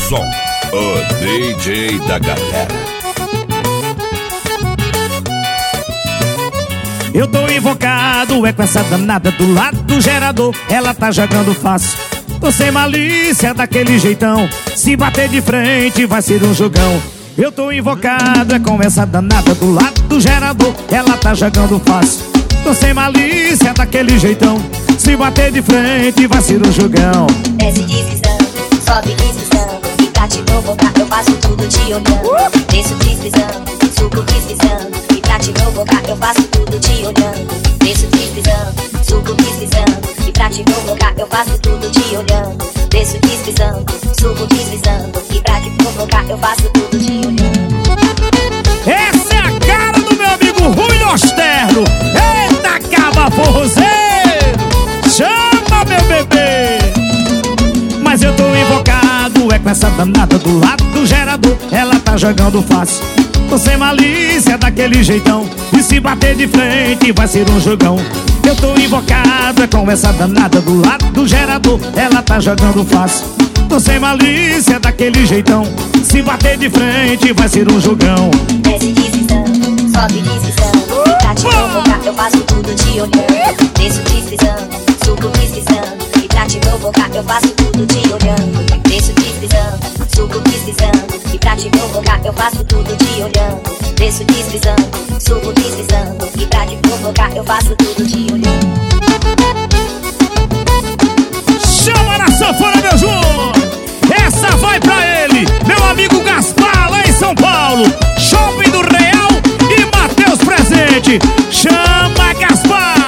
som, o DJ da galera. Eu tô invocado, é com essa danada do lado do gerador. Ela tá jogando fácil, tô sem malícia, daquele jeitão. Se bater de frente vai ser um jogão. Eu tô invocado, é com essa danada do lado do gerador. Ela tá jogando fácil, tô sem malícia, daquele jeitão. Se bater de frente vai ser um jogão. Desce deslizando, sobe deslizando, e pra te provocar eu faço tudo te olhando. Desço deslizando, subo deslizando, e pra te provocar eu faço tudo te olhando. Desço deslizando, subo deslizando, e pra te provocar eu faço tudo te olhando. Desço deslizando, subo deslizando, e pra te provocar eu faço tudo te olhando. Essa é a cara do meu amigo Rui Nosterno. Eita, caba forrozeiro, chama meu bebê. Mas eu tô invocado, é com essa danada do lado do gerador. Ela tá jogando fácil, tô sem malícia, daquele jeitão. E se bater de frente vai ser um jogão. Eu tô invocado, é com essa danada do lado do gerador. Ela tá jogando fácil, tô sem malícia, daquele jeitão. Se bater de frente vai ser um jogão. Desce deslizando, sobe deslizando, e pra te provocar eu faço tudo te olhando. Desço deslizando, subo deslizando, e pra te provocar eu faço tudo te olhando. Desço deslizando, subo deslizando, e pra te provocar eu faço tudo te olhando. Desço deslizando, subo deslizando, e pra te provocar eu faço tudo te olhando. Chama na sanfona, meu João! Essa vai pra ele, meu amigo Gaspar, lá em São Paulo. Shopping do Real e Matheus Presente. Chama, Gaspar!